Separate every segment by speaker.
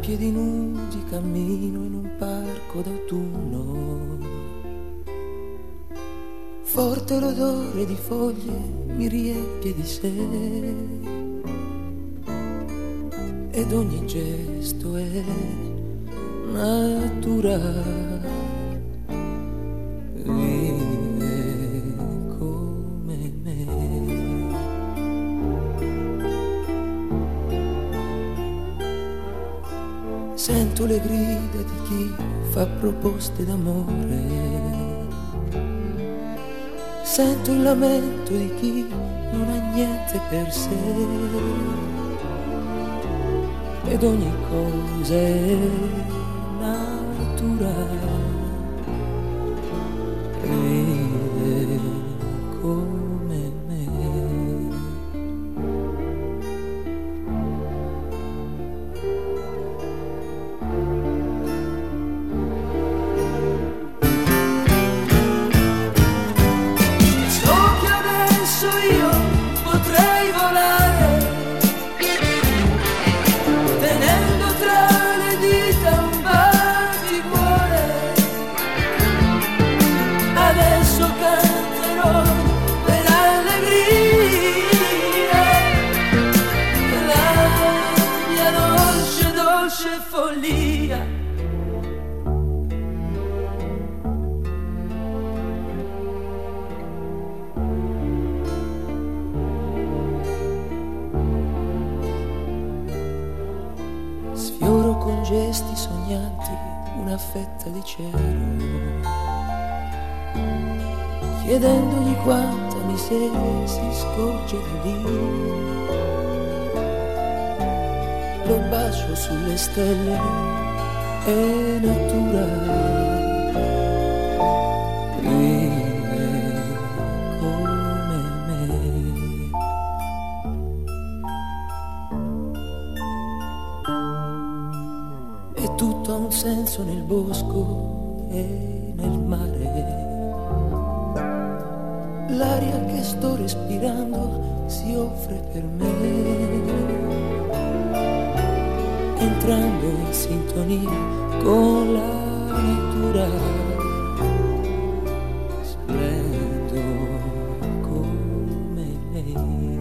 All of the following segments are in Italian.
Speaker 1: piedi nudi cammino in un parco d'autunno. Forte l'odore di foglie mi riempie di sé ed ogni gesto è natura. Vive come me. Sento le grida di chi fa proposte d'amore. Sento il lamento di chi non ha niente per sé ed ogni cosa è natura. Vive come me. So che adesso io potrei volare, tenendo tra le dita un batticuore. Adesso canterò per allegria la mia dolce, dolce follia. Sfioro con gesti sognanti una fetta di cielo, chiedendogli quanta miseria si scorge da lì. Lo bacio sulle stelle, è natura. Vive come me. E tutto ha un senso nel bosco e nel mare. L'aria che sto respirando si offre per me, entrando in sintonia con la natura. Splendo come lei.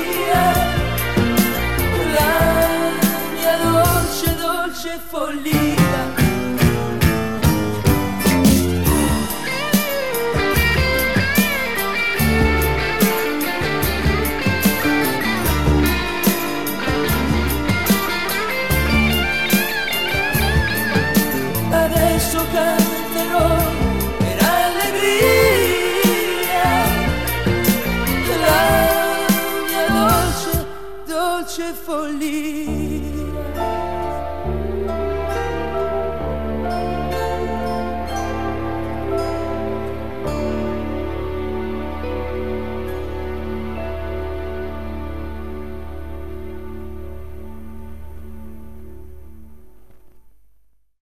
Speaker 1: Follia.